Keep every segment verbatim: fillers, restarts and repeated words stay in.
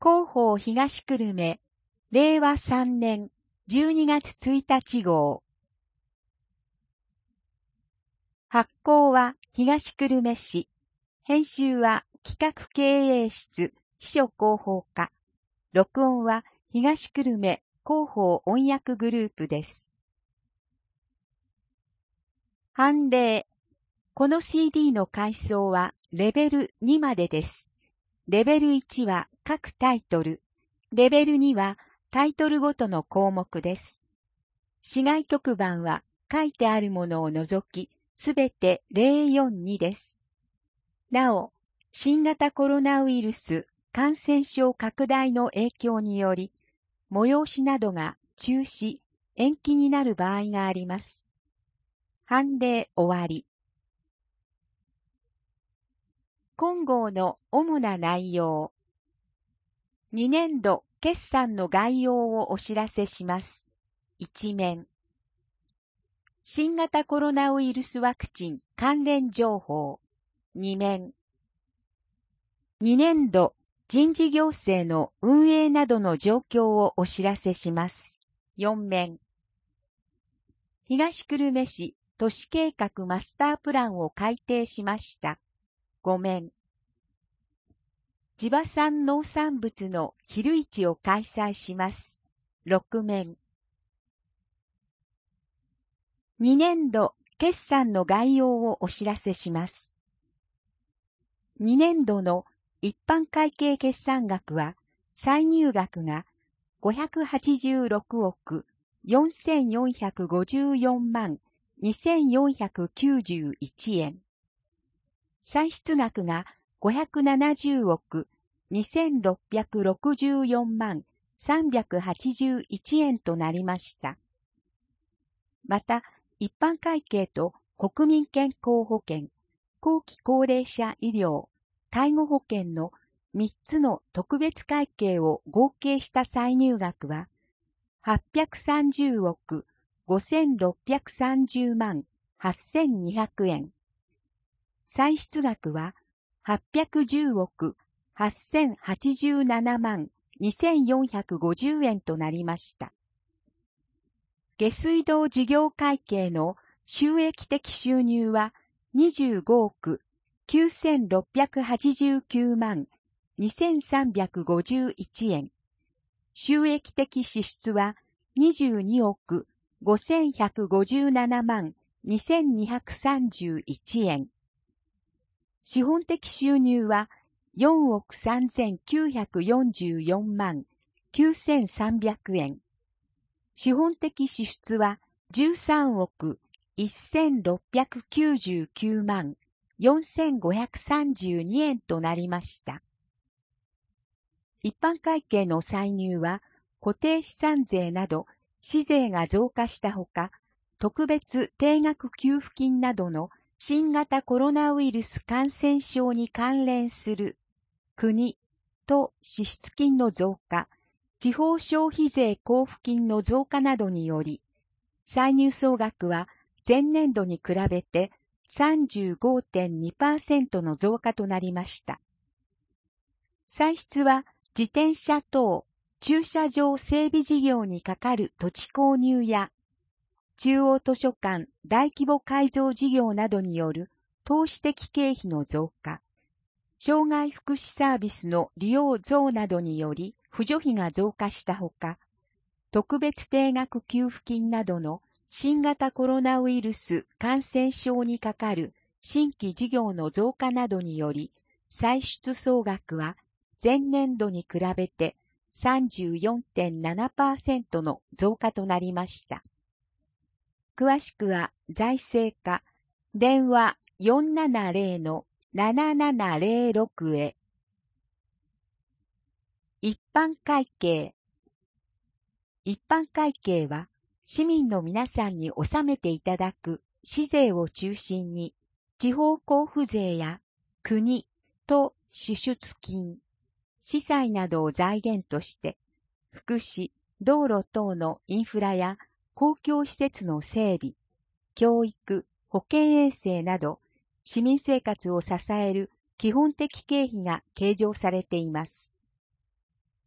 広報東久留米、れいわさんねんじゅうにがつついたち号。発行は東久留米市。編集は企画経営室秘書広報課。録音は東久留米広報音訳グループです。判例。この シーディー の階層はレベルにまでです。レベルいちは各タイトル。レベルにはタイトルごとの項目です。市外局番は書いてあるものを除き、すべてゼロよんにです。なお、新型コロナウイルス感染症拡大の影響により、催しなどが中止、延期になる場合があります。判例終わり。今号の主な内容。にねんど決算の概要をお知らせします。いち面。新型コロナウイルスワクチン関連情報。に面。にねんど人事行政の運営などの状況をお知らせします。よん面。東久留米市都市計画マスタープランを改定しました。ご面。地場産農産物の昼市を開催します。ろく面。にねんど決算の概要をお知らせします。にねんどの一般会計決算額は、歳入額がごひゃくはちじゅうろくおくよんせんよんひゃくごじゅうよんまんにせんよんひゃくきゅうじゅういちえん。歳出額がごひゃくななじゅうおくにせんろっぴゃくろくじゅうよんまんさんびゃくはちじゅういちえんとなりました。また、一般会計と国民健康保険、後期高齢者医療、介護保険のみっつの特別会計を合計した歳入額は、はっぴゃくさんじゅうおくごせんろっぴゃくさんじゅうまんはっせんにひゃくえん。歳出額は、はっぴゃくじゅうおくはっせんはちじゅうななまんにせんよんひゃくごじゅうえんとなりました。下水道事業会計の収益的収入はにじゅうごおくきゅうせんろっぴゃくはちじゅうきゅうまんにせんさんびゃくごじゅういちえん。収益的支出はにじゅうにおくごせんひゃくごじゅうななまんにせんにひゃくさんじゅういちえん。資本的収入はよんおくさんぜんきゅうひゃくよんじゅうよんまんきゅうせんさんびゃくえん。資本的支出はじゅうさんおくせんろっぴゃくきゅうじゅうきゅうまんよんせんごひゃくさんじゅうにえんとなりました。一般会計の歳入は固定資産税など市税が増加したほか、特別定額給付金などの新型コロナウイルス感染症に関連する国と支出金の増加、地方消費税交付金の増加などにより、歳入総額は前年度に比べて さんじゅうごてんにパーセント の増加となりました。歳出は自転車等駐車場整備事業にかかる土地購入や中央図書館大規模改造事業などによる投資的経費の増加、障害福祉サービスの利用増などにより扶助費が増加したほか、特別定額給付金などの新型コロナウイルス感染症にかかる新規事業の増加などにより、歳出総額は前年度に比べて さんじゅうよんてんななパーセント の増加となりました。詳しくは財政課、電話 よんななゼロ のななななゼロろく へ。一般会計。一般会計は市民の皆さんに納めていただく市税を中心に地方交付税や国と支出金、司債などを財源として福祉、道路等のインフラや公共施設の整備、教育、保健衛生など市民生活を支える基本的経費が計上されています。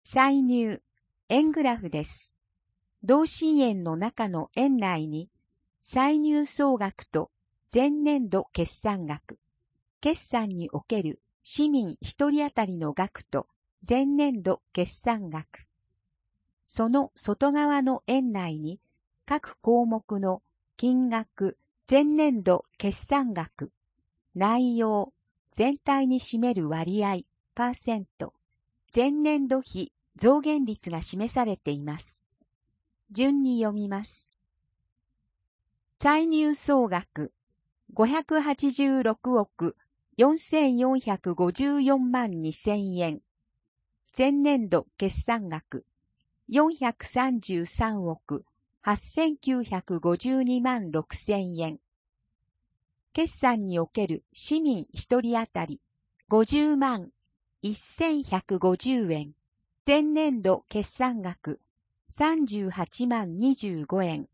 歳入、円グラフです。同心円の中の円内に、歳入総額と前年度決算額、決算における市民一人当たりの額と前年度決算額、その外側の円内に各項目の金額、前年度決算額、内容、全体に占める割合、パーセント、前年度比増減率が示されています。順に読みます。歳入総額ごひゃくはちじゅうろくおくよんせんよんひゃくごじゅうよんまんにせんえん。前年度決算額よんひゃくさんじゅうさんおくはっせんきゅうひゃくごじゅうにまんろくせんえん。決算における市民一人当たりごじゅうまんせんひゃくごじゅうえん。前年度決算額さんじゅうはちまんにじゅうごえん。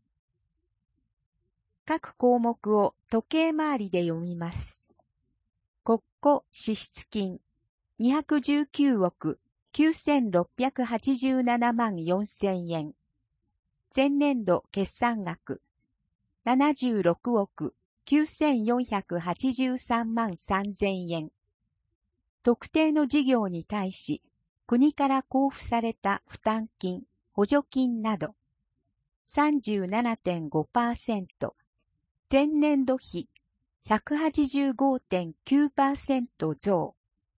各項目を時計回りで読みます。国庫支出金にひゃくじゅうきゅうおくきゅうせんろっぴゃくはちじゅうななまんよんせんえん。前年度決算額ななじゅうろくおくきゅうせんよんひゃくはちじゅうさんまんさんぜんえん。特定の事業に対し国から交付された負担金、補助金など さんじゅうななてんごパーセント、前年度比 ひゃくはちじゅうごてんきゅうパーセント 増。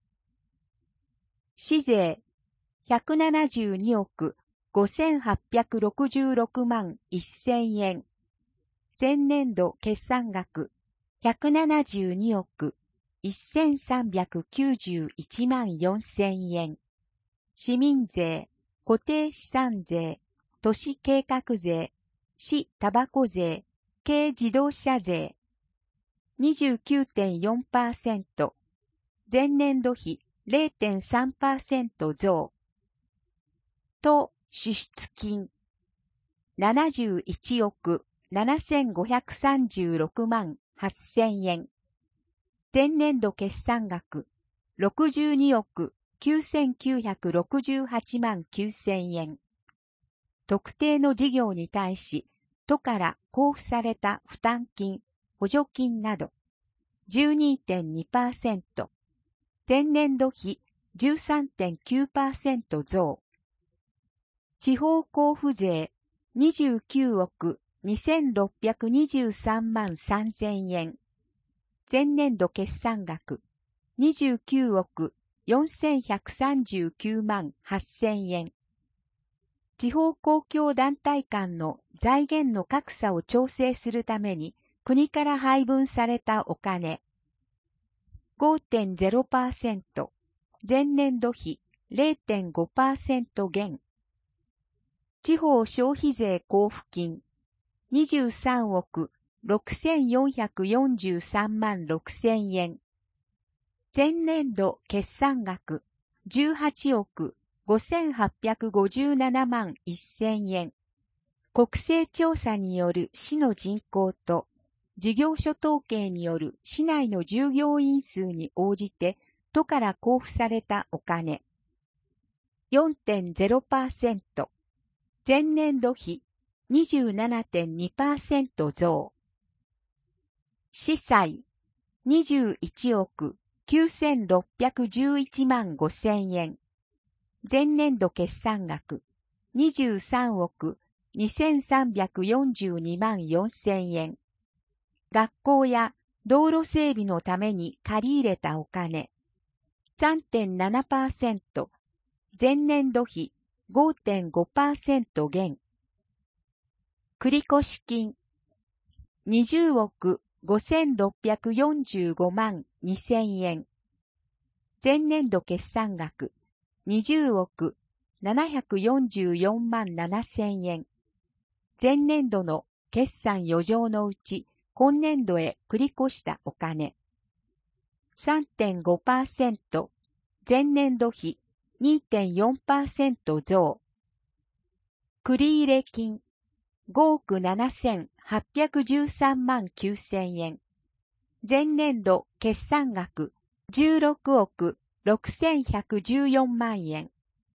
市税ひゃくななじゅうにおくごせんはっぴゃくろくじゅうろくまんせんえん。前年度決算額ひゃくななじゅうにおくせんさんびゃくきゅうじゅういちまんよんせんえん。市民税、固定資産税、都市計画税、市タバコ税、軽自動車税 にじゅうきゅうてんよんパーセント、前年度比 れいてんさんパーセント 増。都支出金ななじゅういちおくななせんごひゃくさんじゅうろくまんはっせんえん。前年度決算額ろくじゅうにおくきゅうせんきゅうひゃくろくじゅうはちまんきゅうせんえん。特定の事業に対し、都から交付された負担金、補助金など じゅうにてんにパーセント、前年度比 じゅうさんてんきゅうパーセント 増。地方交付税にじゅうきゅうおくにせんろっぴゃくにじゅうさんまんさんぜんえん。前年度決算額にじゅうきゅうおくよんせんひゃくさんじゅうきゅうまんはっせんえん。地方公共団体間の財源の格差を調整するために国から配分されたお金 ごてんゼロパーセント、前年度比 れいてんごパーセント 減。地方消費税交付金にじゅうさんおくろくせんよんひゃくよんじゅうさんまんろくせんえん。前年度決算額じゅうはちおくごせんはっぴゃくごじゅうななまんせんえん。国勢調査による市の人口と事業所統計による市内の従業員数に応じて都から交付されたお金 よんてんゼロパーセント、前年度比 にじゅうななてんにパーセント 増。市債にじゅういちおくきゅうせんろっぴゃくじゅういちまんごせんえん。前年度決算額にじゅうさんおくにせんさんびゃくよんじゅうにまんよんせんえん。学校や道路整備のために借り入れたお金 さんてんななパーセント、前年度比 ごてんごパーセント 減。繰越金にじゅうおくごせんろっぴゃくよんじゅうごまんにせんえん。前年度決算額にじゅうおくななひゃくよんじゅうよんまんななせんえん。前年度の決算余剰のうち今年度へ繰り越したお金 さんてんごパーセント、前年度比 にてんよんパーセント 増。繰入金ごおくななせんはっぴゃくじゅうさんまんきゅうせんえん。前年度決算額じゅうろくおくろくせんひゃくじゅうよんまんえん。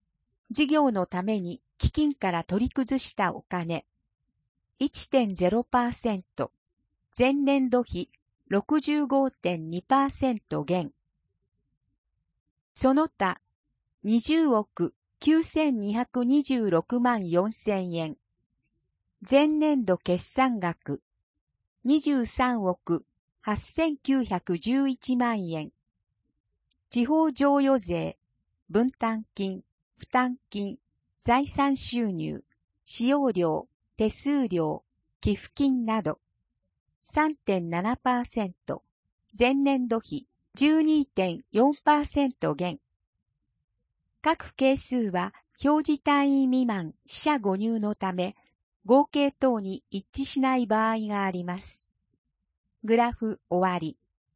事業のために基金から取り崩したお金 いってんゼロパーセント、前年度比 ろくじゅうごてんにパーセント 減。その他、にじゅうおくきゅうせんにひゃくにじゅうろくまんよんせんえん。前年度決算額にじゅうさんおくはっせんきゅうひゃくじゅういちまんえん。地方譲与税、分担金、負担金、財産収入、使用料、手数料、寄付金など さんてんななパーセント、前年度比 じゅうにてんよんパーセント 減。各係数は表示単位未満四捨五入のため、合計等に一致しない場合があります。グラフ終わり。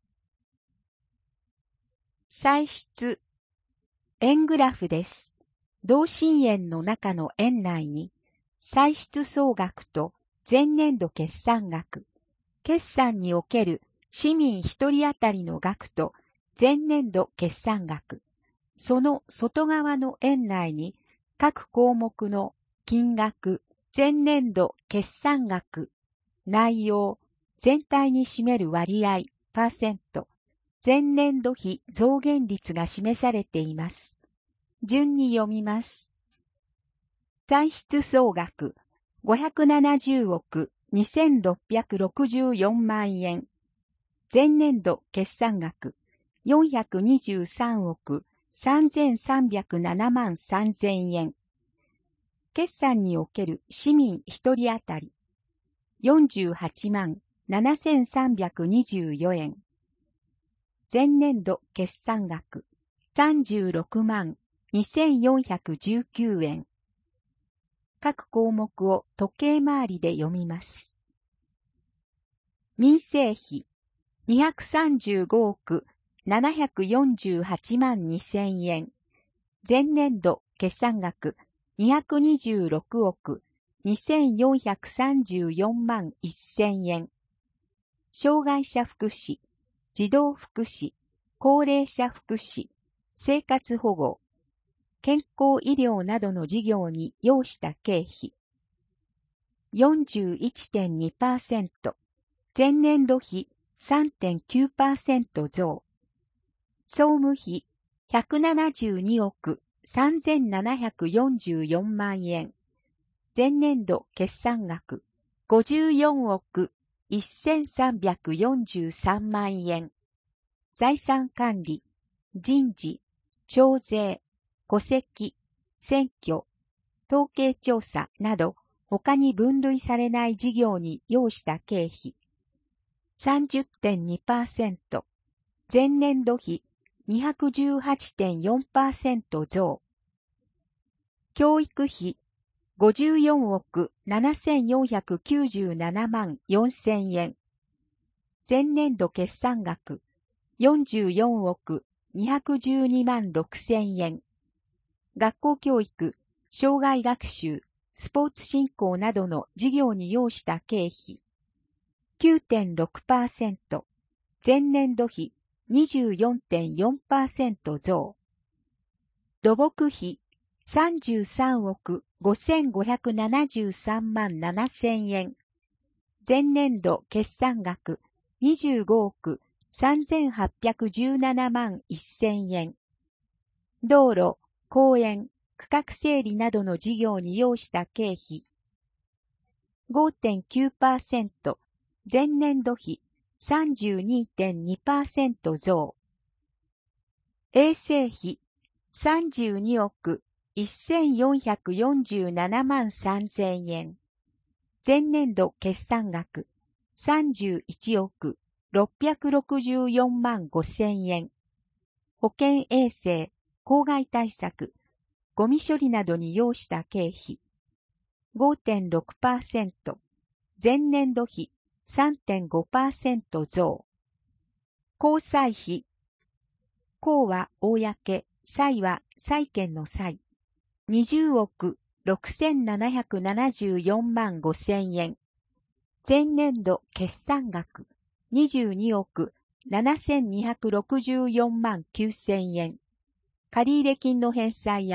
歳出。円グラフです。同心円の中の円内に、歳出総額と前年度決算額、決算における市民一人当たりの額と前年度決算額、その外側の円内に各項目の金額、前年度決算額、内容、全体に占める割合、パーセント、前年度比増減率が示されています。順に読みます。歳出総額ごひゃくななじゅうおくにせんろっぴゃくろくじゅうよんまんえん。前年度決算額よんひゃくにじゅうさんおくさんぜんさんびゃくななまんさんぜんえん。決算における市民一人当たりよんじゅうはちまんななせんさんびゃくにじゅうよえん。前年度決算額さんじゅうろくまんにせんよんひゃくじゅうきゅうえん。各項目を時計回りで読みます。民生費にひゃくさんじゅうごおくななひゃくよんじゅうはちまんにせんえん。前年度決算額にひゃくにじゅうろくおくにせんよんひゃくさんじゅうよんまんせんえん。障害者福祉、児童福祉、高齢者福祉、生活保護、健康医療などの事業に要した経費 よんじゅういってんにパーセント、前年度比 さんてんきゅうパーセント 増。総務費ひゃくななじゅうにおくさんぜんななひゃくよんじゅうよんまんえん。前年度決算額ごじゅうよんおくせんさんびゃくよんじゅうさんまんえん。財産管理、人事、徴税、戸籍、選挙、統計調査など他に分類されない事業に要した経費 さんじゅってんにパーセント、前年度比 にひゃくじゅうはちてんよんパーセント 増。教育費ごじゅうよんおくななせんよんひゃくきゅうじゅうななまんよんせんえん。前年度決算額よんじゅうよんおくにひゃくじゅうにまんろくせんえん。学校教育、障害学習、スポーツ振興などの事業に要した経費 きゅうてんろくパーセント、前年度比 にじゅうよんてんよんパーセント 増。土木費さんじゅうさんおくごせんごひゃくななじゅうさんまんななせんえん。前年度決算額にじゅうごおくさんぜんはっぴゃくじゅうななまんせんえん。道路、公園、区画整理などの事業に要した経費 ごてんきゅうパーセント、前年度比 さんじゅうにてんにパーセント 増。衛生費さんじゅうにおくせんよんひゃくよんじゅうななまんさんぜんえん。前年度決算額さんじゅういちおくろっぴゃくろくじゅうよんまんごせんえん。保健衛生、公害対策、ゴミ処理などに要した経費 ごてんろくパーセント、前年度比 さんてんごパーセント 増。公債費、公は公、債は債権の債、にじゅうおくろくせんななひゃくななじゅうよんまんごせんえん。前年度決算額にじゅうにおくななせんにひゃくろくじゅうよんまんきゅうせんえん。借入金の返済や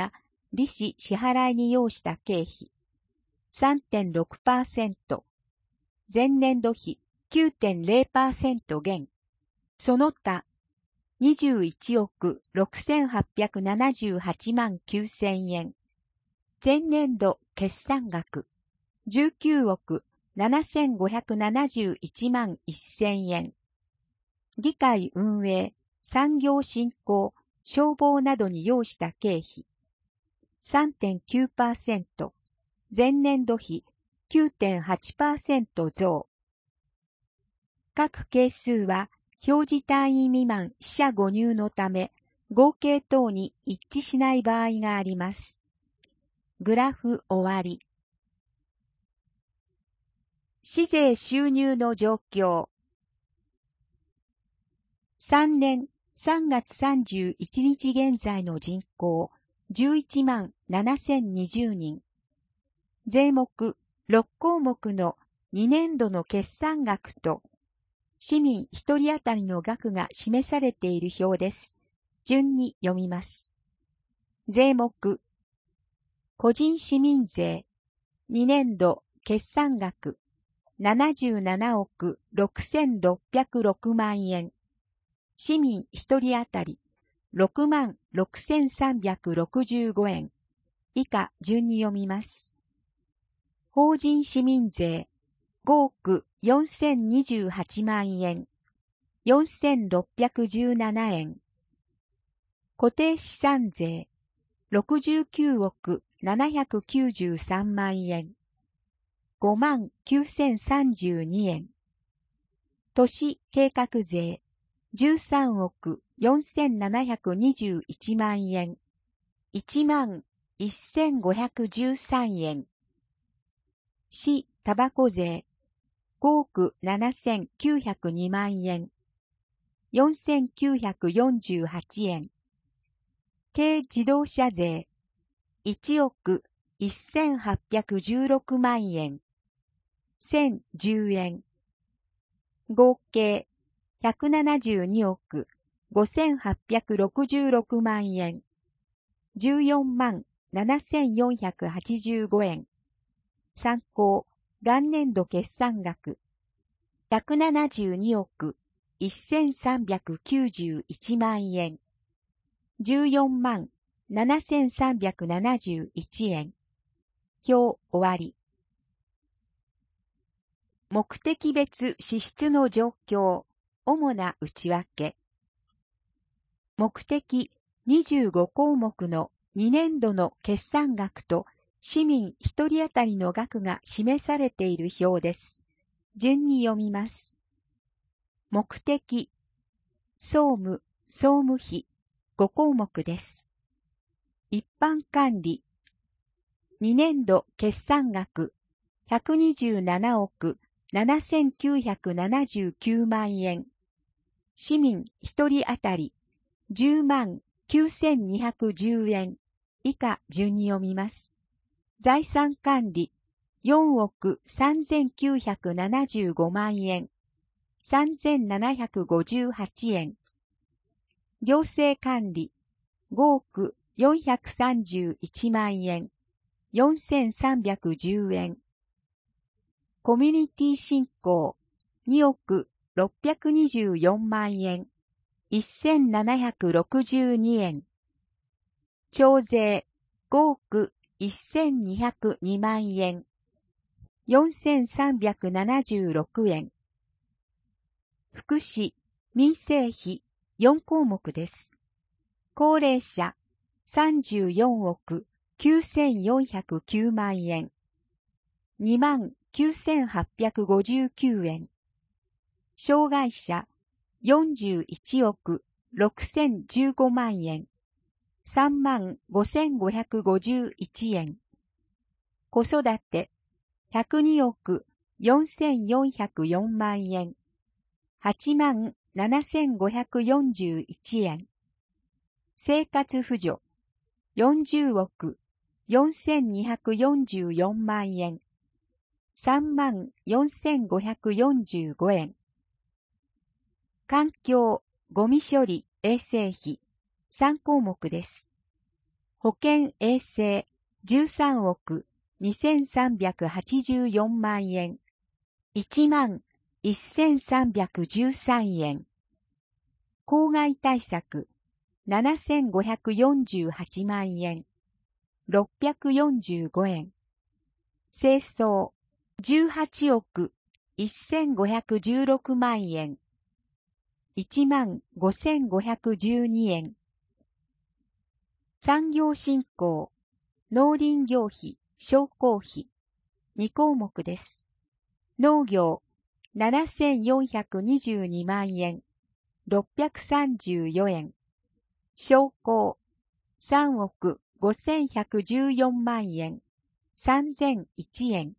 利子支払いに要した経費 さんてんろくパーセント、前年度比 きゅうてんゼロパーセント 減、その他にじゅういちおくろくせんはっぴゃくななじゅうはちまんきゅうせんえん、前年度決算額じゅうきゅうおくななせんごひゃくななじゅういちまんせんえん、議会運営、産業振興、消防などに要した経費 さんてんきゅうパーセント、前年度比 きゅうてんはちパーセント 増。各係数は表示単位未満四捨五入のため合計等に一致しない場合があります。グラフ終わり。市税収入の状況。さんねんさんがつさんじゅういちにち現在の人口じゅういちまんななせんにじゅうにん。税目ろっこうもくのにねんどの決算額と市民ひとり当たりの額が示されている表です。順に読みます。税目個人市民税にねんど決算額ななじゅうななおくろくせんろっぴゃくろくまんえん。市民ひとり当たりろくまんろくせんさんびゃくろくじゅうごえん。以下順に読みます。法人市民税ごおくよんせんにじゅうはちまんえん。よんせんろっぴゃくじゅうななえん。固定資産税ろくじゅうきゅうおくななひゃくきゅうじゅうさんまんえん。ごまんきゅうせんさんじゅうにえん。都市計画税じゅうさんおくよんせんななひゃくにじゅういちまんえん。いちまんせんごひゃくじゅうさんえん。市タバコ税ごおくななせんきゅうひゃくにまんえん。よんせんきゅうひゃくよんじゅうはちえん。軽自動車税いちおくせんはっぴゃくじゅうろくまんえん。せんじゅうえん。合計ひゃくななじゅうにおくごせんはっぴゃくろくじゅうろくまんえん。じゅうよんまんななせんよんひゃくはちじゅうごえん。参考元年度決算額ひゃくななじゅうにおくせんさんびゃくきゅうじゅういちまんえん。じゅうよんまんななせんさんびゃくななじゅういちえん。表終わり。目的別支出の状況、主な内訳。目的にじゅうごこうもくのにねんどの決算額と市民ひとり当たりの額が示されている表です。順に読みます。目的、総務、総務費ごこうもくです。一般管理、にねんど決算額ひゃくにじゅうななおくななせんきゅうひゃくななじゅうきゅうまんえん。市民ひとり当たりじゅうまんきゅうせんにひゃくじゅうえん。以下順に読みます。財産管理よんおくさんぜんきゅうひゃくななじゅうごまんえん。さんぜんななひゃくごじゅうはちえん。行政管理ごおくよんひゃくさんじゅういちまんえん。よんせんさんびゃくじゅうえん。コミュニティ振興におくろっぴゃくにじゅうよんまんえん。せんななひゃくろくじゅうにえん。徴税ごおくせんにひゃくにまんえん。よんせんさんびゃくななじゅうろくえん。福祉、民生費よんこうもくです。高齢者さんじゅうよんおくきゅうせんよんひゃくきゅうまんえん。にまんきゅうせんはっぴゃくごじゅうきゅうえん。障害者よんじゅういちおくろくせんじゅうごまんえん。さんまんごせんごひゃくごじゅういちえん。子育てひゃくにおくよんせんよんひゃくよんまんえん。はちまんななせんごひゃくよんじゅういちえん。生活扶助よんじゅうおくよんせんにひゃくよんじゅうよんまんえん。さんまんよんせんごひゃくよんじゅうごえん。環境、ゴミ処理、衛生費さんこうもくです。 保健衛生じゅうさんおくにせんさんびゃくはちじゅうよんまんえん、いちまんせんさんびゃくじゅうさんえん。公害対策ななせんごひゃくよんじゅうはちまんえん、ろっぴゃくよんじゅうごえん。清掃じゅうはちおくせんごひゃくじゅうろくまんえん、いちまんごせんごひゃくじゅうにえん。産業振興、農林業費、商工費、にこうもくです。農業、ななせんよんひゃくにじゅうにまんえん、ろっぴゃくさんじゅうよえん。商工、さんおくごせんひゃくじゅうよんまんえん、さんぜんいちえん。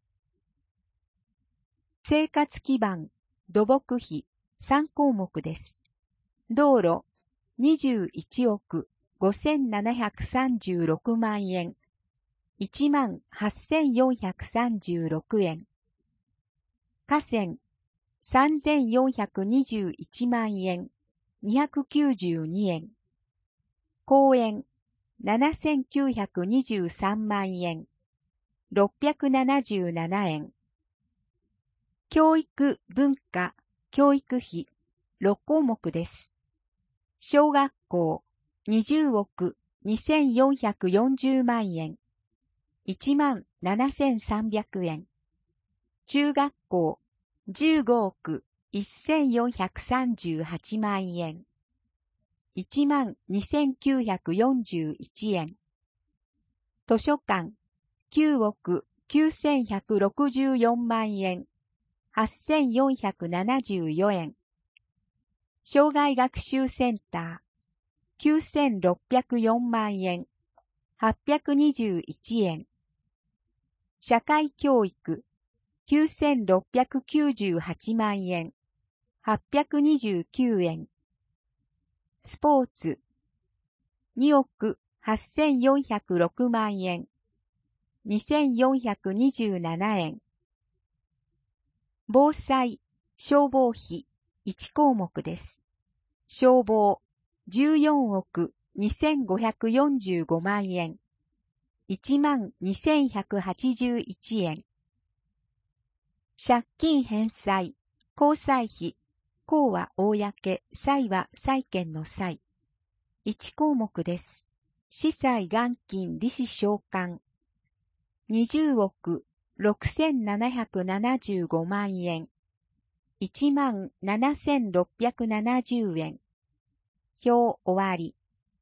生活基盤、土木費、さんこうもくです。道路、にじゅういちおくごせんななひゃくさんじゅうろくまんえん、いちまんはっせんよんひゃくさんじゅうろくえん。河川、さんぜんよんひゃくにじゅういちまんえん、にひゃくきゅうじゅうにえん。公園、ななせんきゅうひゃくにじゅうさんまんえん、ろっぴゃくななじゅうななえん。教育文化、教育費、ろっこうもくです。小学校、にじゅうおくにせんよんひゃくよんじゅうまんえん、いちまんななせんさんびゃくえん。中学校、じゅうごおくせんよんひゃくさんじゅうはちまんえん、いちまんにせんきゅうひゃくよんじゅういちえん。図書館、きゅうおくきゅうせんひゃくろくじゅうよんまんえん、はっせんよんひゃくななじゅうよえん。障害学習センター、きゅうせんろっぴゃくよんまんえん、はっぴゃくにじゅういちえん。社会教育、きゅうせんろっぴゃくきゅうじゅうはちまんえん、はっぴゃくにじゅうきゅうえん。スポーツ、におくはっせんよんひゃくろくまんえん、にせんよんひゃくにじゅうななえん。防災、消防費、いちこうもくです。消防、じゅうよんおくにせんごひゃくよんじゅうごまんえん、いちまんにせんひゃくはちじゅういちえん。借金返済、交際費、公は公、債は債権の債。いちこうもくです。司祭元金利子償還。にじゅうおくろくせんななひゃくななじゅうごまんえん。いちまんななせんろっぴゃくななじゅうえん。表終わり。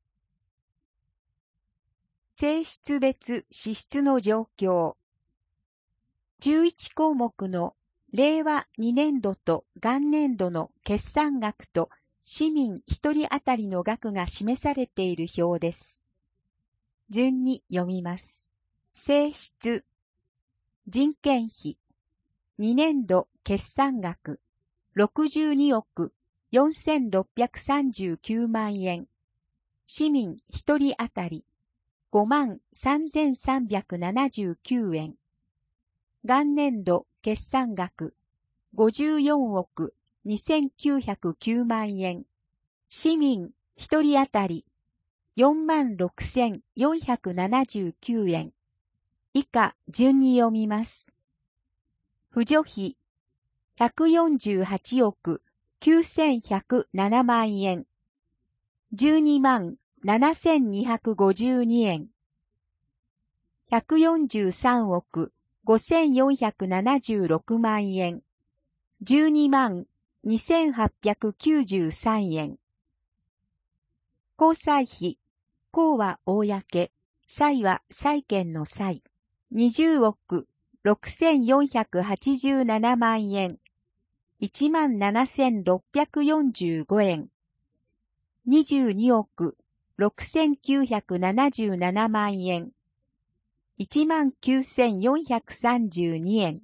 性質別支出の状況。じゅういちこうもくのれいわにねんどと元年度の決算額と市民ひとり当たりの額が示されている表です。順に読みます。性質、人件費、にねんど決算額ろくじゅうにおくよんせんろっぴゃくさんじゅうきゅうまんえん、市民ひとり当たりごまんさんぜんさんびゃくななじゅうきゅうえん。元年度決算額ごじゅうよんおくにせんきゅうひゃくきゅうまんえん。市民ひとり当たりよんまんろくせんよんひゃくななじゅうきゅうえん。以下順に読みます。扶助費ひゃくよんじゅうはちおくきゅうせんひゃくななまんえん。じゅうにまんななせんにひゃくごじゅうにえん。ひゃくよんじゅうさんおくごせんよんひゃくななじゅうろくまんえん。じゅうにまんにせんはっぴゃくきゅうじゅうさんえん。交際費、公は公、債は債権の債。にじゅうおくろくせんよんひゃくはちじゅうななまんえん。いちまんななせんろっぴゃくよんじゅうごえん。にじゅうにおくろくせんきゅうひゃくななじゅうななまんえん。いちまんきゅうせんよんひゃくさんじゅうにえん。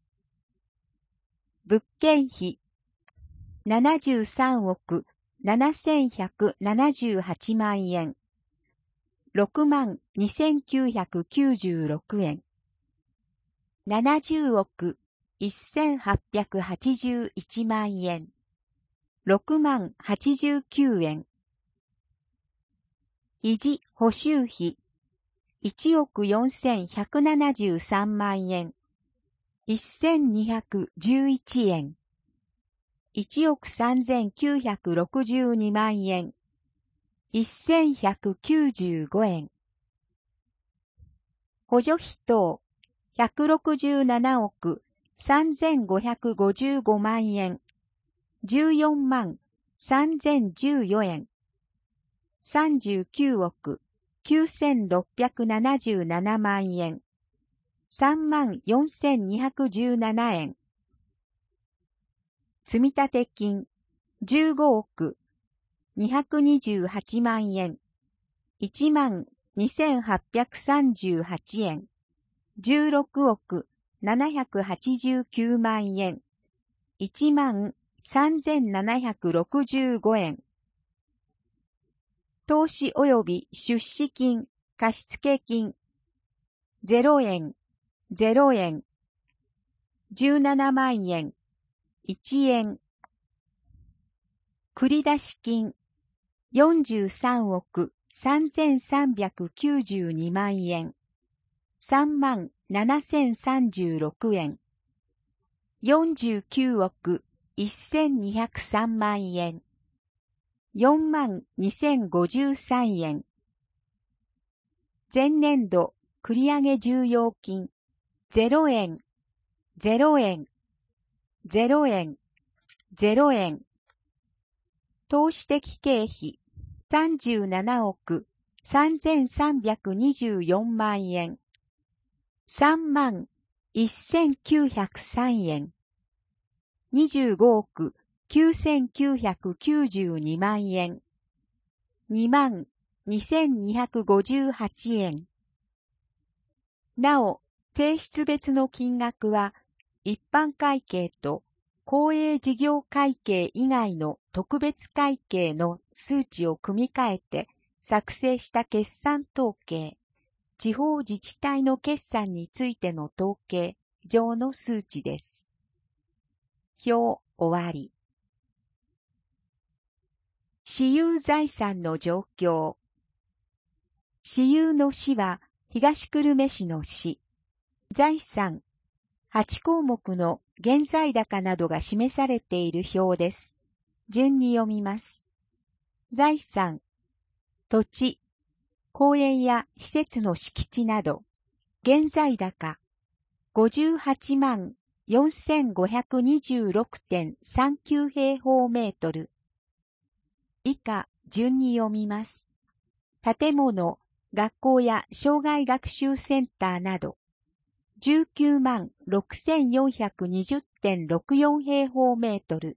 物件費ななじゅうさんおくななせんひゃくななじゅうはちまんえん。ろくまんにせんきゅうひゃくきゅうじゅうろくえん。ななじゅうおくせんはっぴゃくはちじゅういちまんえん。ろくまんはちじゅうきゅうえん。維持補修費いちおくよんせんひゃくななじゅうさんまんえん、せんにひゃくじゅういちえん、いちおくさんぜんきゅうひゃくろくじゅうにまんえん、せんひゃくきゅうじゅうごえん。補助費等、ひゃくろくじゅうななおくさんぜんごひゃくごじゅうごまんえん、じゅうよんまんさんぜんじゅうよえん、さんじゅうきゅうおくきゅうせんろっぴゃくななじゅうななまんえん、さんまんよんせんにひゃくじゅうななえん。積立金、じゅうごおくにひゃくにじゅうはちまんえん、いちまんにせんはっぴゃくさんじゅうはちえん、じゅうろくおくななひゃくはちじゅうきゅうまんえん、いちまんさんぜんななひゃくろくじゅうごえん。投資及び出資金、貸付金、ゼロえん、ゼロえん、じゅうななまんえん、いちえん。繰出金、よんじゅうさんおくさんぜんさんびゃくきゅうじゅうにまんえん、さんまんななせんさんじゅうろくえん、よんじゅうきゅうおくせんにひゃくさんまんえん、よんまんにせんごじゅうさんえん。前年度繰上重要金、ゼロえん、ゼロえん、ゼロえん、ゼロえん。投資的経費、さんじゅうななおくさんぜんさんびゃくにじゅうよんまんえん、さんまんせんきゅうひゃくさんえん、にじゅうごおくきゅうせんきゅうひゃくきゅうじゅうにまんえん、にまんにせんにひゃくごじゅうはちえん。なお、性質別の金額は、一般会計と公営事業会計以外の特別会計の数値を組み替えて作成した決算統計、地方自治体の決算についての統計上の数値です。表終わり。私有財産の状況。私有の市は東久留米市の市。財産、はちこうもくの現在高などが示されている表です。順に読みます。財産、土地、公園や施設の敷地など、現在高、ごじゅうはちまんよんせんごひゃくにじゅうろくてんさんきゅう平方メートル。以下、順に読みます。建物、学校や生涯学習センターなど、じゅうきゅうまんろくせんよんひゃくにじゅってんろくよん平方メートル。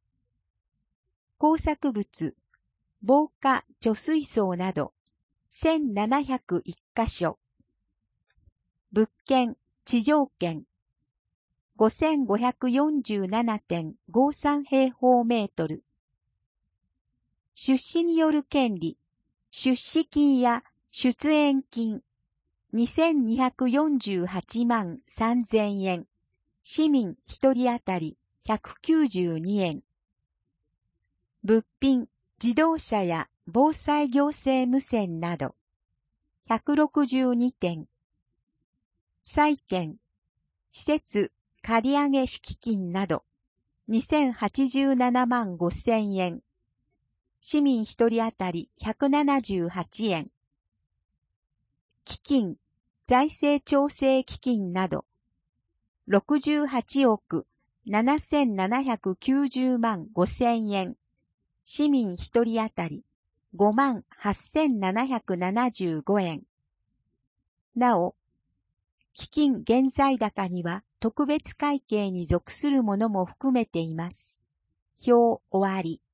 工作物、防火貯水槽など、せんななひゃくいちかしょ。物件、地上権、ごせんごひゃくよんじゅうななてんごさん平方メートル。出資による権利、出資金や出演金、にせんにひゃくよんじゅうはちまんさんぜんえん、市民ひとり当たりひゃくきゅうじゅうにえん。物品、自動車や防災行政無線など、ひゃくろくじゅうにてん。債券、施設借上敷金など、にせんはちじゅうななまんごせんえん。市民ひとり当たりひゃくななじゅうはちえん。基金、財政調整基金など、ろくじゅうはちおくななせんななひゃくきゅうじゅうまんごせんえん。市民ひとり当たりごまんはっせんななひゃくななじゅうごえん。なお、基金現在高には特別会計に属するものも含めています。表終わり。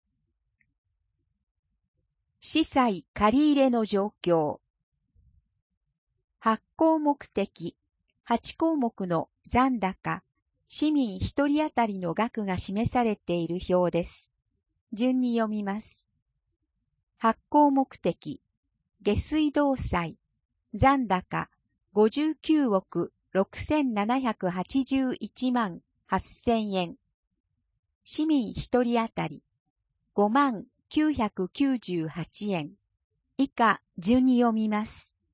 司債借入の状況。発行目的、はちこうもくの残高、市民ひとり当たりの額が示されている表です。順に読みます。発行目的、下水道債、残高、ごじゅうきゅうおくろくせんななひゃくはちじゅういちまんはっせんえん。市民ひとり当たり、ごまんきゅうひゃくきゅうじゅうはちえん。以下、順に読みます。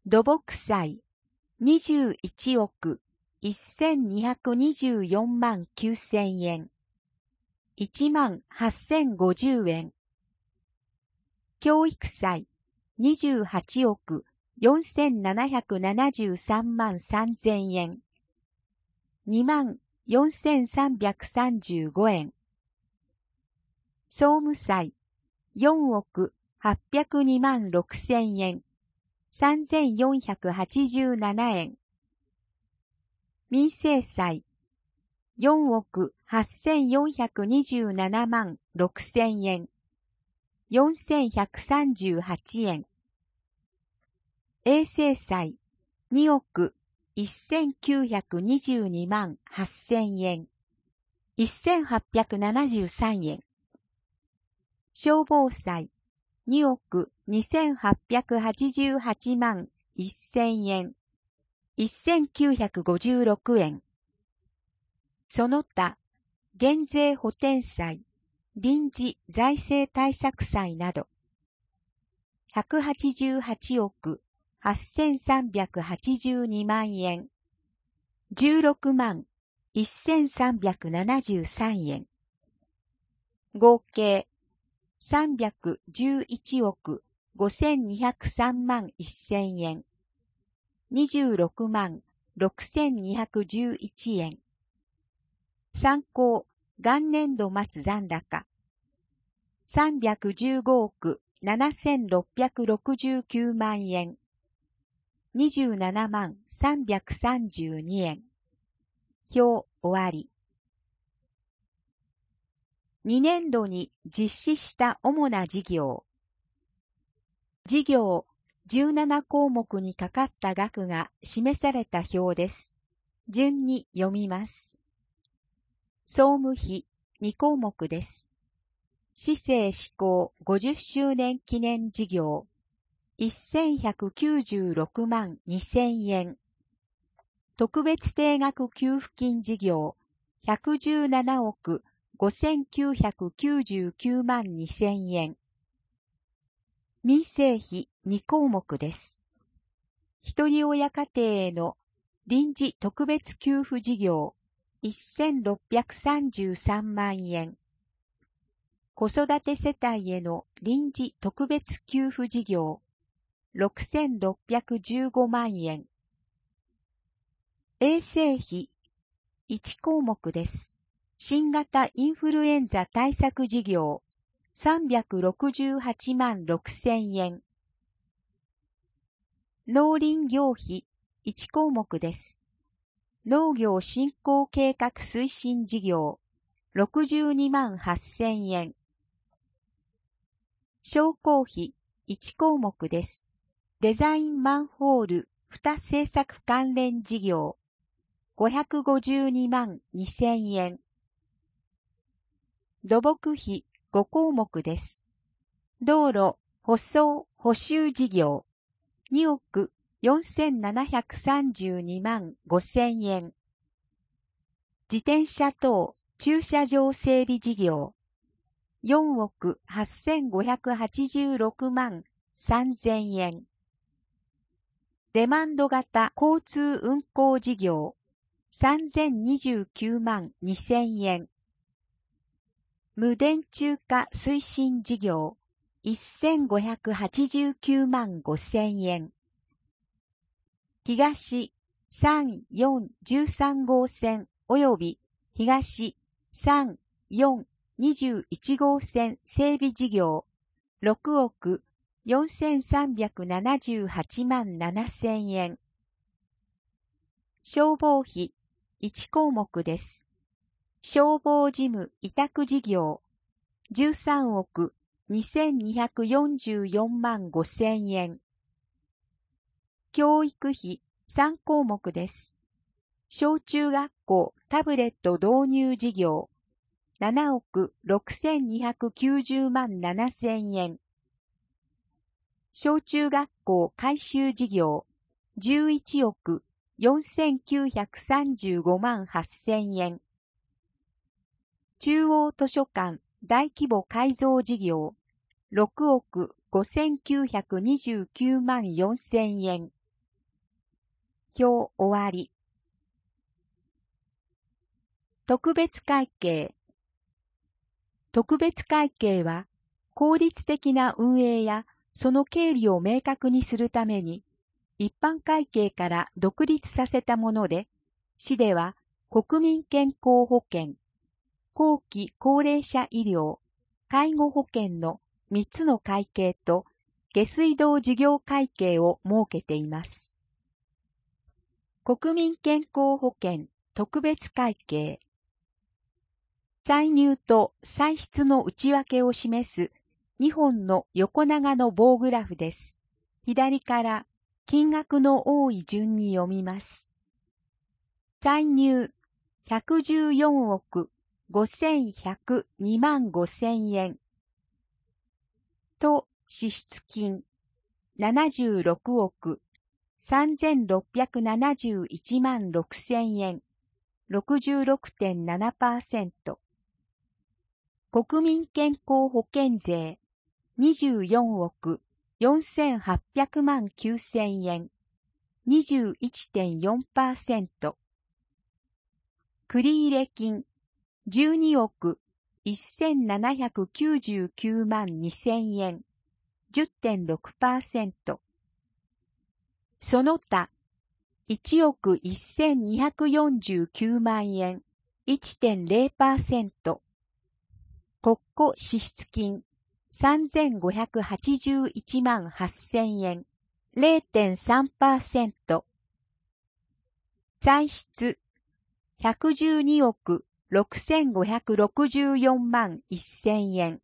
土木祭にじゅういちおくせんにひゃくにじゅうよんまんきゅうせんえん、いちまんはっせんごじゅうえん。教育祭にじゅうはちおくよんせんななひゃくななじゅうさんまんさんぜんえん、にまんよんせんさんびゃくさんじゅうごえん。総務祭よんおくはっぴゃくにまんろくせんえん、さんぜんよんひゃくはちじゅうななえん。民生祭よんおくはっせんよんひゃくにじゅうななまんろくせんえん、よんせんひゃくさんじゅうはちえん。衛生祭におくせんきゅうひゃくにじゅうにまんはっせんえん、せんはっぴゃくななじゅうさんえん。消防祭におくにせんはっぴゃくはちじゅうはちまんせんえん、せんきゅうひゃくごじゅうろくえん。その他、減税補填祭、臨時財政対策祭など、ひゃくはちじゅうはちおくはっせんさんびゃくはちじゅうにまんえん、じゅうろくまんせんさんびゃくななじゅうさんえん。合計さんびゃくじゅういちおくごせんにひゃくさんまんせんえん、にじゅうろくまんろくせんにひゃくじゅういちえん。参考元年度末残高さんびゃくじゅうごおくななせんろっぴゃくろくじゅうきゅうまんえん、にじゅうななまんさんびゃくさんじゅうにえん。表終わり。にねんどに実施した主な事業。事業じゅうななこうもくにかかった額が示された表です。順に読みます。総務費にこうもくです。市政施行ごじゅっしゅうねん記念事業せんひゃくきゅうじゅうろくまんにせんえん。特別定額給付金事業ひゃくじゅうななおくごせんきゅうひゃくきゅうじゅうきゅうまんにせんえん。民生費にこうもくです。一人親家庭への臨時特別給付事業せんろっぴゃくさんじゅうさんまんえん。子育て世帯への臨時特別給付事業ろくせんろっぴゃくじゅうごまんえん。衛生費いちこうもくです。新型インフルエンザ対策事業さんびゃくろくじゅうはちまんろくせんえん。農林業費いちこうもくです。農業振興計画推進事業ろくじゅうにまんはっせんえん。商工費いちこうもくです。デザインマンホール蓋製作関連事業ごひゃくごじゅうにまんにせんえん。土木費ごこうもくです。道路舗装補修事業におくよんせんななひゃくさんじゅうにまんごせんえん。自転車等駐車場整備事業よんおくはっせんごひゃくはちじゅうろくまんさんぜんえん。デマンド型交通運行事業さんぜんにじゅうきゅうまんにせんえん。無電柱化推進事業せんごひゃくはちじゅうきゅうまんごせんえん。東さん、よん、じゅうさんごうせん及び東さん、よん、にじゅういちごうせん整備事業ろくおくよんせんさんびゃくななじゅうはちまんななせんえん。消防費いちこうもくです。消防事務委託事業じゅうさんおくにせんにひゃくよんじゅうよんまんごせんえん。教育費さんこうもくです。小中学校タブレット導入事業ななおくろくせんにひゃくきゅうじゅうまんななせんえん。小中学校改修事業じゅういちおくよんせんきゅうひゃくさんじゅうごまんはっせんえん。中央図書館大規模改造事業ろくおくごせんきゅうひゃくにじゅうきゅうまんよんせんえん。 表終わり。特別会計。特別会計は、効率的な運営やその経理を明確にするために、一般会計から独立させたもので、市では国民健康保険、後期高齢者医療、介護保険のみっつの会計と下水道事業会計を設けています。国民健康保険特別会計。歳入と歳出の内訳を示すにほんの横長の棒グラフです。左から金額の多い順に読みます。歳入ひゃくじゅうよんおくごせんひゃくにまんごせんえんと支出金ななじゅうろくおくさんぜんろっぴゃくななじゅういちまんろくせんえん ろくじゅうろくてんななパーセント。国民健康保険税にじゅうよんおくよんせんはっぴゃくまんきゅうせんえん にじゅういってんよんパーセント。繰入金じゅうにおくせんななひゃくきゅうじゅうきゅうまんにせんえん じゅってんろくパーセント。その他いちおくせんにひゃくよんじゅうきゅうまんえん いってんれいパーセント。国庫支出金さんぜんごひゃくはちじゅういちまんはっせんえん れいてんさんパーセント。歳出ひゃくじゅうにおくろくせんごひゃくろくじゅうよんまんせんえん。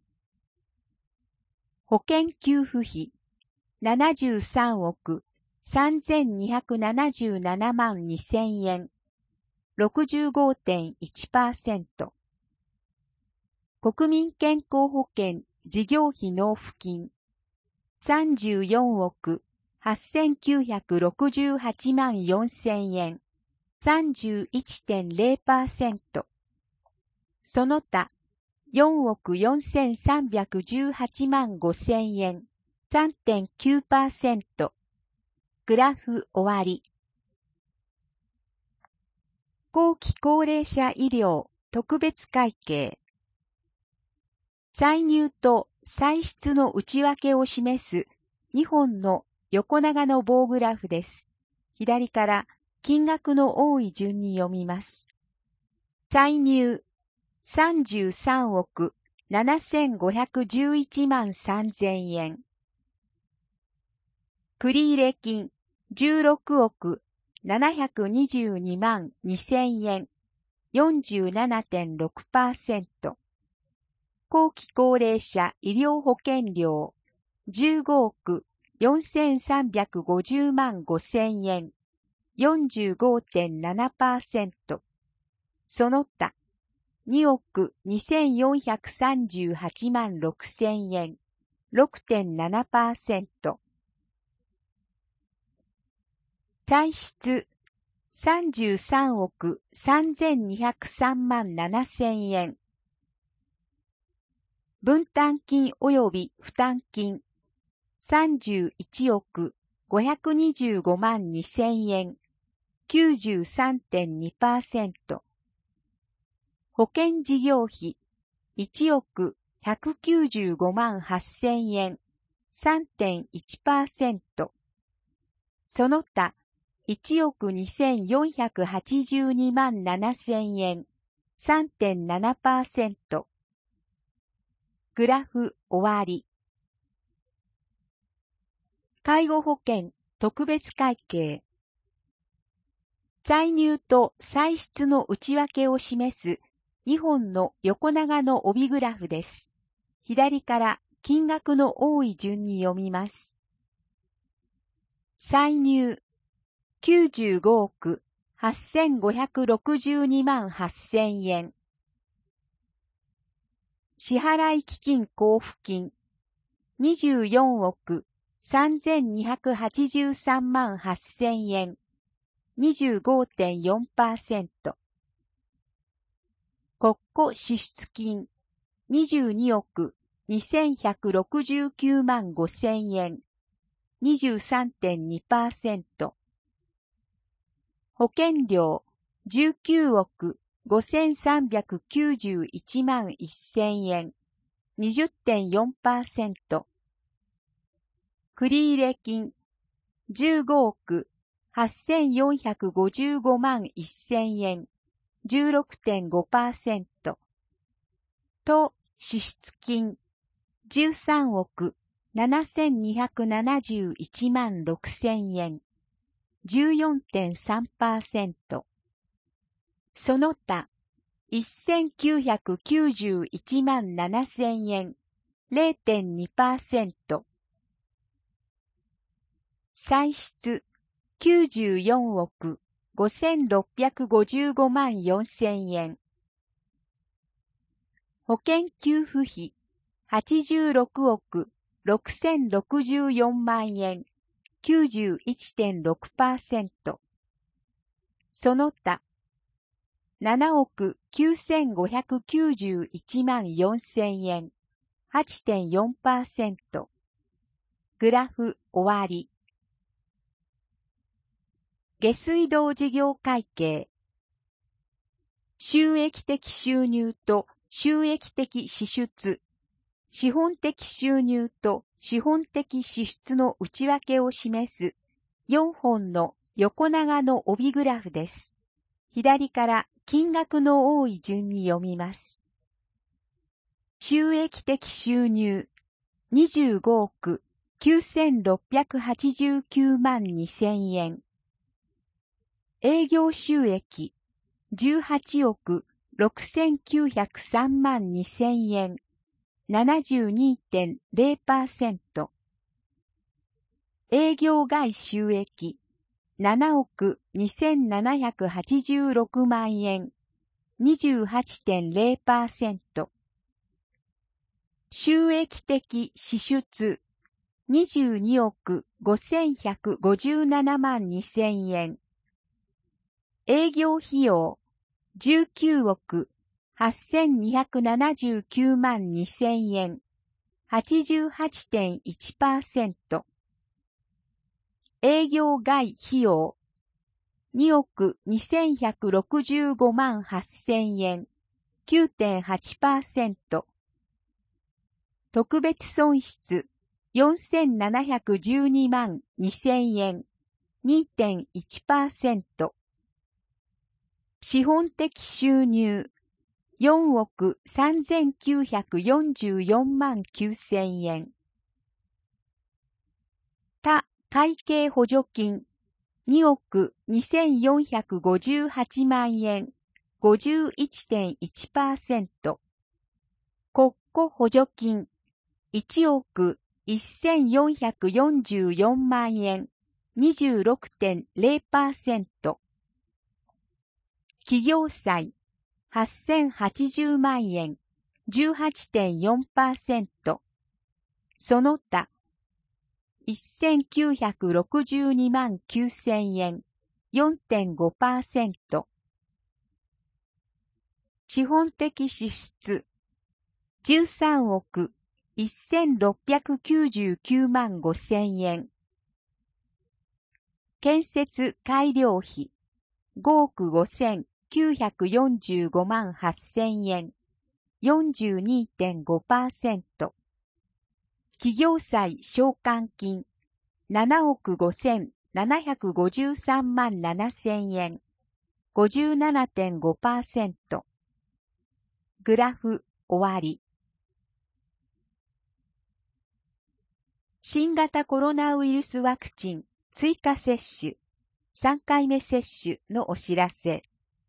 保険給付費ななじゅうさんおくさんぜんにひゃくななじゅうななまんにせんえん ろくじゅうごてんいちパーセント。国民健康保険事業費納付金さんじゅうよんおくはっせんきゅうひゃくろくじゅうはちまんよんせんえん さんじゅういってんれいパーセント。その他よんおくよんせんさんびゃくじゅうはちまんごせんえん さんてんきゅうパーセント。グラフ終わり。後期高齢者医療特別会計。歳入と歳出の内訳を示すにほんの横長の棒グラフです。左から金額の多い順に読みます。歳入さんじゅうさんおくななせんごひゃくじゅういちまんさんぜんえん。繰入金じゅうろくおくななひゃくにじゅうにまんにせんえん よんじゅうななてんろくパーセント。後期高齢者医療保険料じゅうごおくよんせんさんびゃくごじゅうまんごせんえん よんじゅうごてんななパーセント。その他におくにせんよんひゃくさんじゅうはちまんろくせんえん ろくてんななパーセント。歳出さんじゅうさんおくさんぜんにひゃくさんまんななせんえん。分担金及び負担金さんじゅういちおくごひゃくにじゅうごまんにせんえん きゅうじゅうさんてんにパーセント。保険事業費いちおくひゃくきゅうじゅうごまんはっせんえん さんてんいちパーセント。その他いちおくにせんよんひゃくはちじゅうにまんななせんえん さんてんななパーセント。グラフ終わり。介護保険特別会計。歳入と歳出の内訳を示すにほんの横長の帯グラフです。左から金額の多い順に読みます。歳入きゅうじゅうごおくはっせんごひゃくろくじゅうにまんはっせんえん。支払基金交付金にじゅうよんおくさんぜんにひゃくはちじゅうさんまんはっせんえん にじゅうごてんよんパーセント。国庫支出金にじゅうにおくにせんひゃくろくじゅうきゅうまんごせんえん にじゅうさんてんにパーセント。 保険料じゅうきゅうおくごせんさんびゃくきゅうじゅういちまんせんえん にじゅってんよんパーセント。繰入金じゅうごおくはっせんよんひゃくごじゅうごまんせんえん じゅうろくてんごパーセント。と支出金じゅうさんおくななせんにひゃくななじゅういちまんろくせんえん じゅうよんてんさんパーセント。その他せんきゅうひゃくきゅうじゅういちまんななせんえん れいてんにパーセント。歳出きゅうじゅうよんおくごせんろっぴゃくごじゅうごまんよんせんえん。保険給付費はちじゅうろくおくろくせんろくじゅうよんまんえん きゅうじゅういってんろくパーセント。その他ななおくきゅうせんごひゃくきゅうじゅういちまんよんせんえん はちてんよんパーセント。グラフ終わり。下水道事業会計。収益的収入と収益的支出、資本的収入と資本的支出の内訳を示すよんほんの横長の帯グラフです。左から金額の多い順に読みます。収益的収入にじゅうごおくきゅうせんろっぴゃくはちじゅうきゅうまんにせんえん。営業収益じゅうはちおくろくせんきゅうひゃくさんまんにせんえん。ななじゅうにてんれいパーセント。営業外収益ななおくにせんななひゃくはちじゅうろくまんえん。にじゅうはちてんれいパーセント。収益的支出にじゅうにおくごせんひゃくごじゅうななまんにせんえん。営業費用じゅうきゅうおくはっせんにひゃくななじゅうきゅうまんにせんえん。はちじゅうはちてんいちパーセント。営業外費用におくにせんひゃくろくじゅうごまんはっせんえん。きゅうてんはちパーセント。特別損失よんせんななひゃくじゅうにまんにせんえん。にてんいちパーセント。資本的収入よんおくさんぜんきゅうひゃくよんじゅうよんまんきゅうせんえん。他会計補助金におくにせんよんひゃくごじゅうはちまんえん ごじゅういってんいちパーセント。国庫補助金いちおくせんよんひゃくよんじゅうよんまんえん にじゅうろくてんれいパーセント。企業債はっせんはちじゅうまんえん じゅうはちてんよんパーセント。その他せんきゅうひゃくろくじゅうにまんきゅうせんえん よんてんごパーセント。資本的支出じゅうさんおくせんろっぴゃくきゅうじゅうきゅうまんごせんえん。建設改良費ごおくごせんきゅうひゃくよんじゅうごまんはっせんえん。よんじゅうにてんごパーセント。企業債償還金ななおくごせんななひゃくごじゅうさんまんななせんえん。ごじゅうななてんごパーセント。グラフ終わり。新型コロナウイルスワクチン追加接種さんかいめ接種のお知らせ。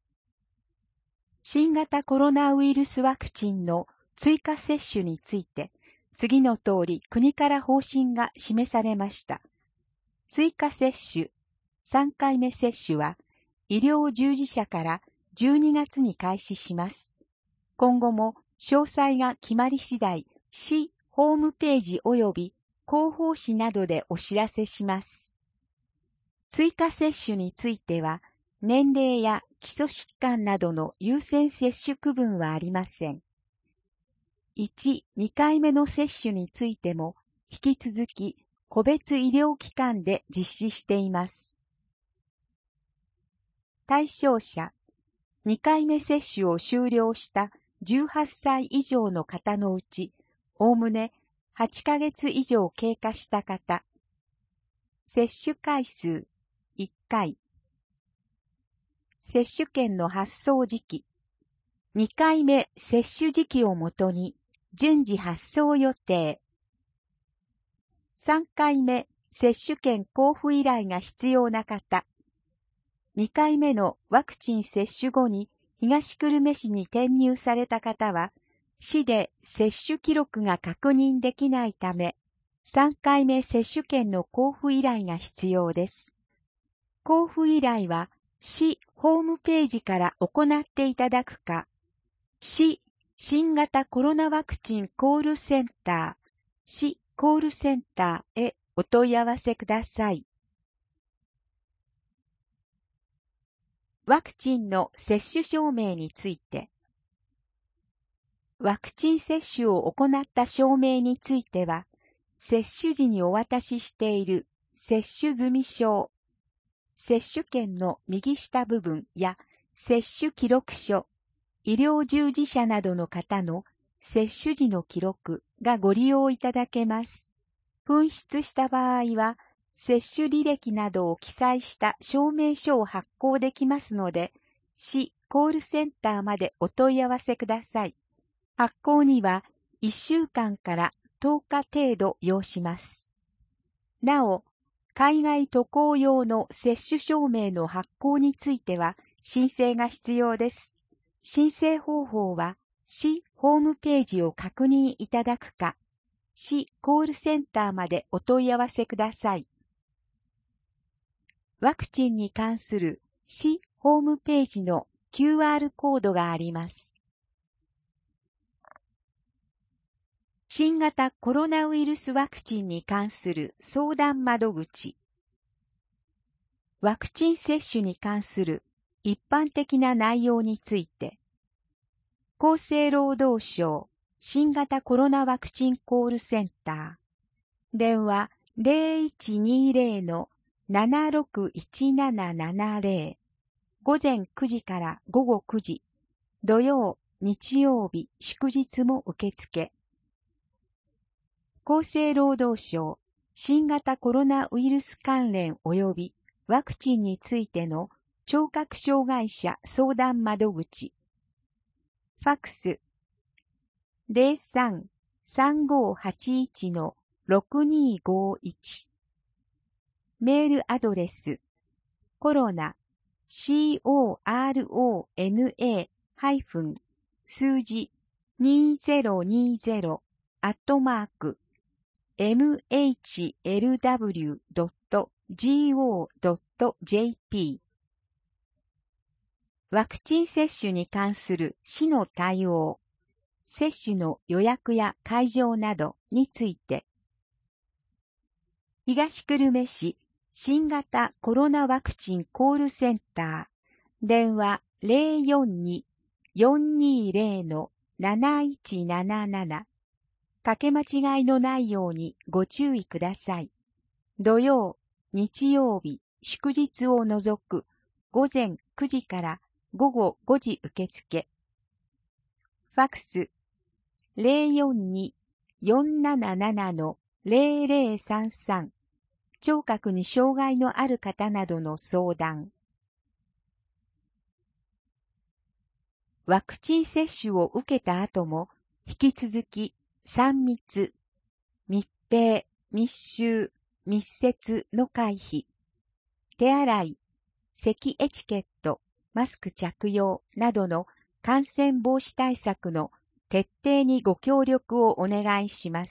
新型コロナウイルスワクチンの追加接種について、次の通り国から方針が示されました。追加接種さんかいめ接種は、医療従事者からじゅうにがつに開始します。今後も詳細が決まり次第、市ホームページ及び広報誌などでお知らせします。追加接種については、年齢や基礎疾患などの優先接種区分はありません。いち、にかいめの接種についても、引き続き個別医療機関で実施しています。 対象者、にかいめ接種を終了したじゅうはっさい以上の方のうち、おおむねはちかげつ以上経過した方。接種回数いっかい。接種券の発送時期。にかいめ接種時期をもとに順次発送予定。さんかいめ接種券交付依頼が必要な方。にかいめのワクチン接種後に東久留米市に転入された方は、市で接種記録が確認できないため、さんかいめ接種券の交付依頼が必要です。交付依頼は市ホームページから行っていただくか、市新型コロナワクチンコールセンター、市コールセンターへお問い合わせください。ワクチンの接種証明について。ワクチン接種を行った証明については、接種時にお渡ししている接種済証、接種券の右下部分や接種記録書、医療従事者などの方の接種時の記録がご利用いただけます。紛失した場合は、接種履歴などを記載した証明書を発行できますので、市コールセンターまでお問い合わせください。発行にはいっしゅうかんからとおか程度要します。なお、海外渡航用の接種証明の発行については申請が必要です。申請方法は市ホームページを確認いただくか、市コールセンターまでお問い合わせください。ワクチンに関する市ホームページの キューアール コードがあります。新型コロナウイルスワクチンに関する相談窓口。ワクチン接種に関する一般的な内容について、厚生労働省新型コロナワクチンコールセンター、電話 ゼロいちにゼロ の ななろくいちななななゼロ、午前くじから午後くじ、土曜、日曜日、祝日も受付。厚生労働省新型コロナウイルス関連及びワクチンについての聴覚障害者相談窓口。ファックス ゼロさん さんごはちいち のろくにごいち。メールアドレスコロナ コロナ 数字にせんにじゅうアットマークエムエイチエルダブリュードットジーオードットジェーピー ワクチン接種に関する市の対応、接種の予約や会場などについて、東久留米市新型コロナワクチンコールセンター、電話 ゼロよんに よんにゼロ の なないちなななな、かけ間違いのないようにご注意ください。土曜、日曜日、祝日を除く午前くじから午後ごじ受付。ファックスゼロよんに よんなななな の ゼロゼロさんさん、聴覚に障害のある方などの相談。ワクチン接種を受けた後も引き続きさん密、密閉、密集、密接の回避、手洗い、咳エチケット、マスク着用などの感染防止対策の徹底にご協力をお願いします。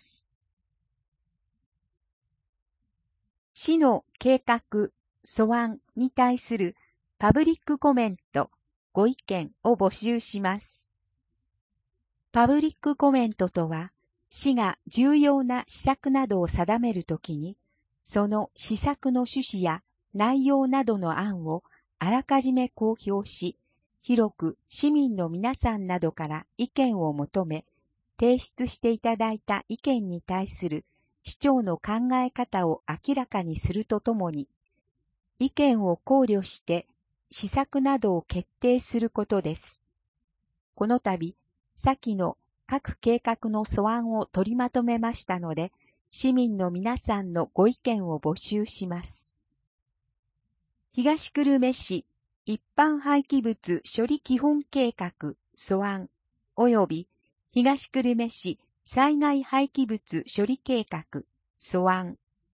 市の計画、素案に対するパブリックコメント、ご意見を募集します。パブリックコメントとは、市が重要な施策などを定めるときに、その施策の趣旨や内容などの案をあらかじめ公表し、広く市民の皆さんなどから意見を求め、提出していただいた意見に対する市長の考え方を明らかにするとともに、意見を考慮して施策などを決定することです。この度、先の各計画の素案を取りまとめましたので、市民の皆さんのご意見を募集します。東久留米市一般廃棄物処理基本計画素案及び東久留米市災害廃棄物処理計画素案。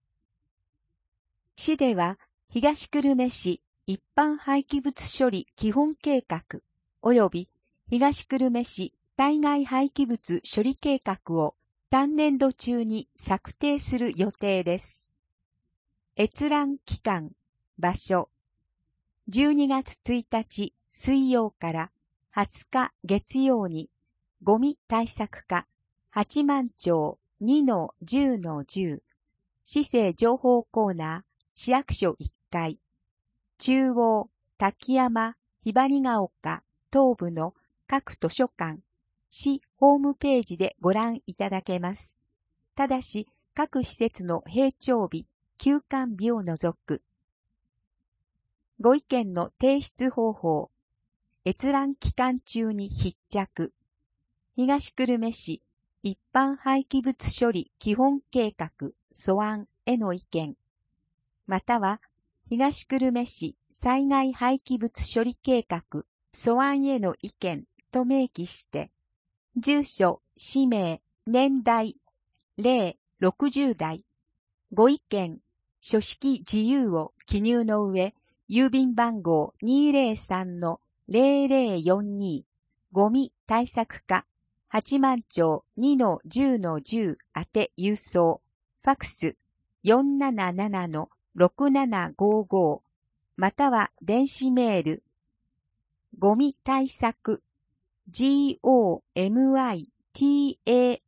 市では東久留米市一般廃棄物処理基本計画及び東久留米市災害廃棄物処理計画を単年度中に策定する予定です。閲覧期間、場所、じゅうにがつついたち水曜からはつか月曜にゴミ対策課八幡町 にのじゅうのじゅう 市政情報コーナー市役所いっかい中央滝山ひばりが丘東部の各図書館市ホームページでご覧いただけます。ただし各施設の閉庁日休館日を除く。ご意見の提出方法、閲覧期間中に必着、東久留米市一般廃棄物処理基本計画素案への意見、または東久留米市災害廃棄物処理計画素案への意見と明記して、住所、氏名、年代、れい、ろくじゅうだい、ご意見、書式自由を記入の上、郵便番号 にーぜろさんのぜろぜろよんに、ゴミ対策課、八幡町 にのじゅうのじゅう 宛て郵送、ファクス よんななななのろくななごご、または電子メール、ゴミ対策、ゴミ対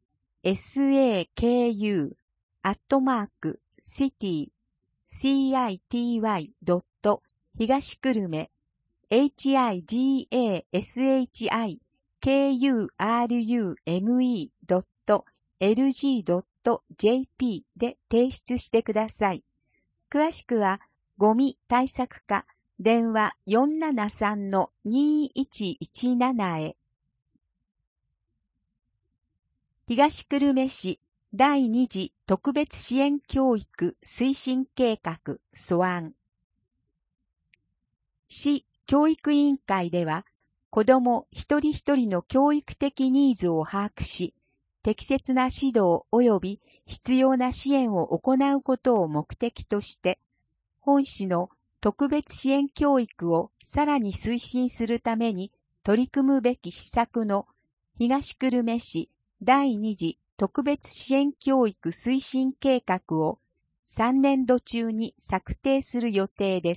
策、アットマーク、シティ、city ドット、東久留米、higashikurume ドット、lg ドット jp で提出してください。詳しくは、ゴミ対策課、電話 よんななさんのにいちいちなな へ。東久留米市だいに次特別支援教育推進計画素案。市教育委員会では、子ども一人一人の教育的ニーズを把握し、適切な指導及び必要な支援を行うことを目的として、本市の特別支援教育をさらに推進するために取り組むべき施策の東久留米市だいに次特別支援教育推進計画をさんねんど中に策定する予定です。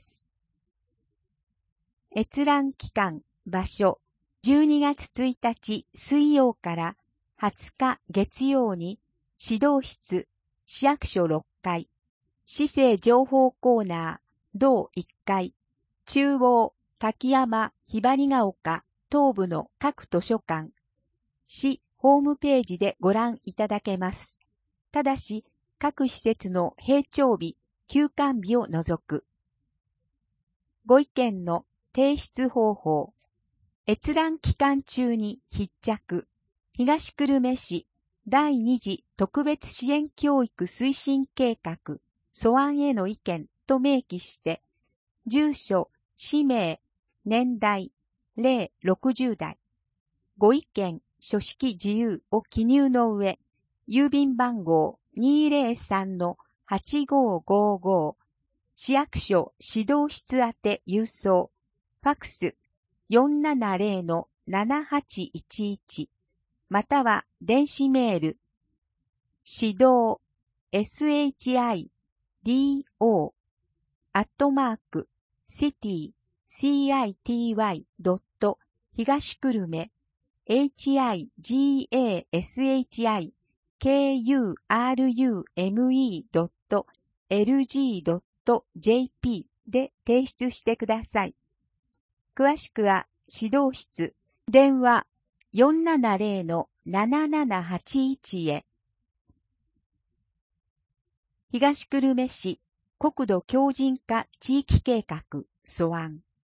閲覧期間、場所、じゅうにがつついたち水曜からはつか月曜に指導室、市役所ろっかい、市政情報コーナー、同いっかい、中央、滝山、ひばりが丘、東部の各図書館、市ホームページでご覧いただけます。ただし、各施設の閉庁日、休館日を除く。ご意見の提出方法、閲覧期間中に必着、東久留米市だいに次特別支援教育推進計画素案への意見と明記して、住所、氏名、年代、れい、ろくじゅうだい、ご意見、書式自由を記入の上、郵便番号 にーぜろさんのはちごごご、市役所指導室宛て郵送、ファクス よんななぜろのななはちいちいち、または電子メール、指導 shidо アットマーク city city ドット東久留米 higashikurume ドット lg ドット jp で提出してください。詳しくは指導室、電話 よんななぜろのななななはちいち へ。東久留米市国土強靭化地域計画素案。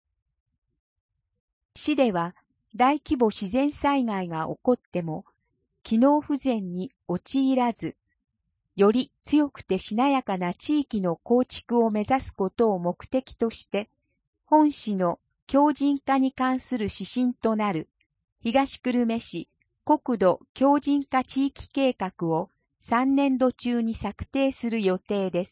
市では大規模自然災害が起こっても、機能不全に陥らず、より強くてしなやかな地域の構築を目指すことを目的として、本市の強靭化に関する指針となる東久留米市国土強靭化地域計画をさんねんど中に策定する予定です。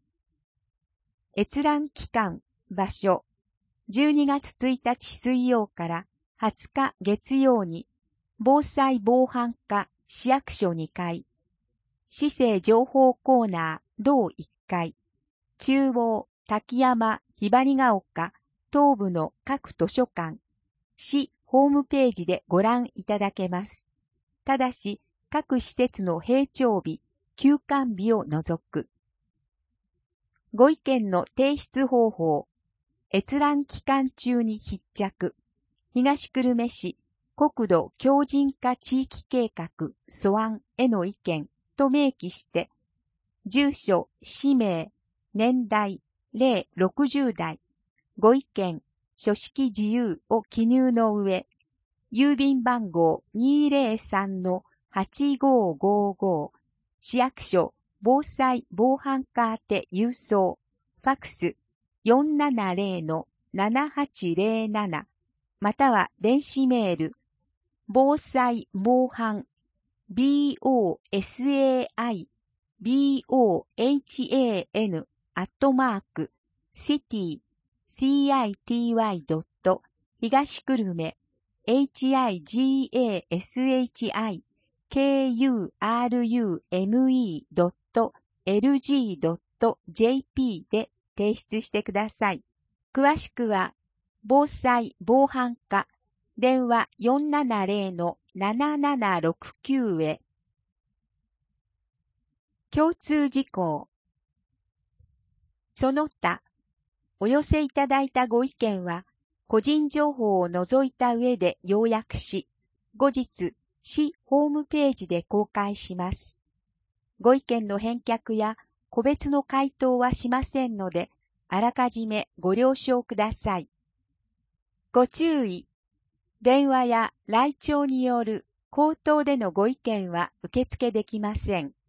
閲覧期間、場所、じゅうにがつついたち水曜からはつか月曜に、防災防犯課市役所にかい、市政情報コーナー同いっかい、中央滝山ひばりが丘東部の各図書館、市ホームページでご覧いただけます。ただし、各施設の閉庁日、休館日を除く。ご意見の提出方法、閲覧期間中に必着、東久留米市国土強靭化地域計画素案への意見と明記して、住所、氏名、年代、れいろくじゅうだい、ご意見、書式自由を記入の上、郵便番号 にーぜろさんのはちごーごーごー、市役所防災防犯課宛て郵送、ファクス よんななぜろのななはちぜろなな、または電子メール、防災防犯 ボサイボハン アットマーク シティ シティ ドット 東久留米 ヒガシクルメ ドット エルジー ドット ジェーピー で提出してください。詳しくは、防災防犯課、電話 よんななぜろのななななろくきゅう へ。共通事項。その他、お寄せいただいたご意見は、個人情報を除いた上で要約し、後日、市ホームページで公開します。ご意見の返却や個別の回答はしませんので、あらかじめご了承ください。ご注意。電話や来庁による口頭でのご意見は受付できません。